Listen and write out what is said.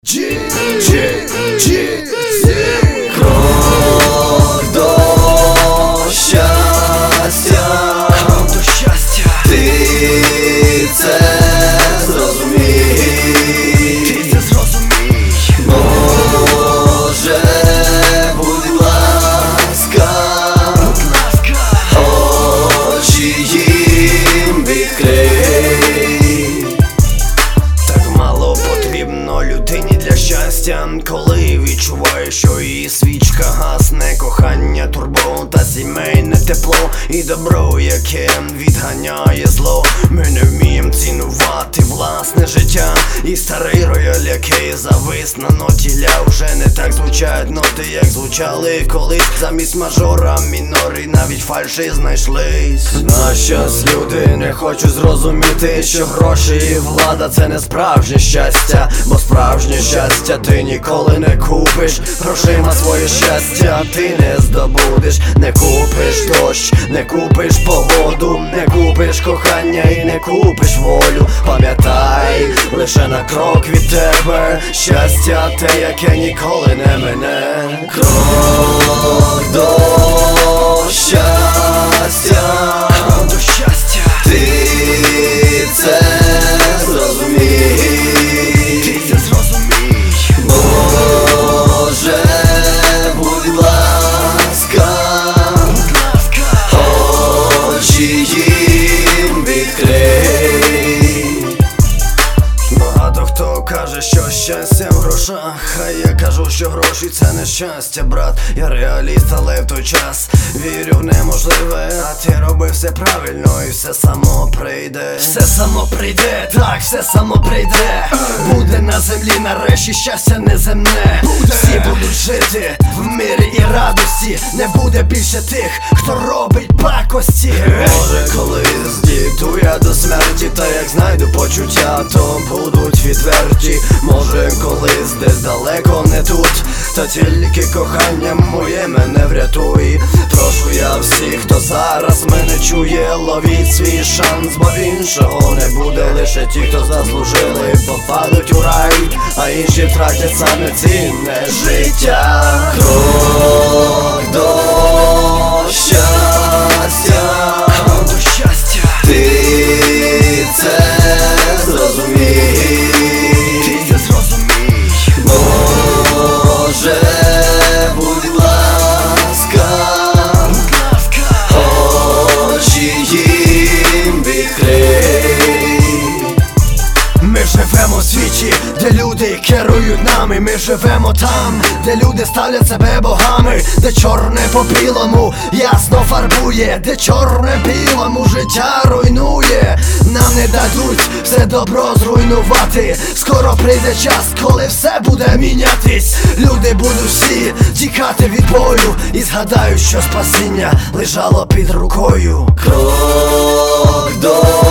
Крок до щастя, ти це зрозумій, Боже, будь ласка, очі їм відкрий. Так мало потрібно людині для щастя, коли відчуває, що її свічка гасне. Кохання, турбота, сімейне тепло і добро, яке відганяє зло. Ми не вмієм цінувати власне життя, і старий рояль, який завис на ноті ля, вже не так звучать ноти, як звучали колись. Замість мажора мінор і навіть фальші знайшлись. На щас люди не хочуть зрозуміти, що гроші і влада — це не справжнє щастя, бо справжнє щастя ти ніколи не купиш. Грошима своє щастя ти не здобудеш. Не купиш дощ, не купиш погоду, не купиш кохання і не купиш волю. Пам'ятай, лише на крок від тебе щастя те, яке ніколи не мине. Крок до щастя, ти це зрозумій, Боже, будь ласка, очі їм відкрий. Багато хто каже, що щастя в грошах, а я кажу, що гроші — це не щастя, брат. Я реаліст, але в той час вірю в неможливе. А ти роби все правильно і все само прийде. Все само прийде, так, все само прийде. Буде на землі нарешті щастя неземне. Всі будуть жити в мирі і радості. Не буде більше тих, хто робить пакості. Може колись дійду я до смерті, та як знайду почуття, то будуть відверті. Може колись десь далеко не тут, та тільки кохання моє мене врятує. Прошу я всіх, хто зараз мене чує, ловіть свій шанс, бо іншого не буде. Лише ті, хто заслужили, попадуть у рай, а інші втратять саме цінне життя. Крок до щастя, ти це зрозумій, Боже, будь ласка, очі їм відкрий. Ми живемо в світі, де люди керують нами. Ми живемо там, де люди ставлять себе богами, де чорне по білому ясно фарбує, де чорне білому життя руйнує. Нам не дадуть все добро зруйнувати. Скоро прийде час, коли все буде мінятись. Люди будуть всі тікати від бою і згадають, що спасіння лежало під рукою. Крок до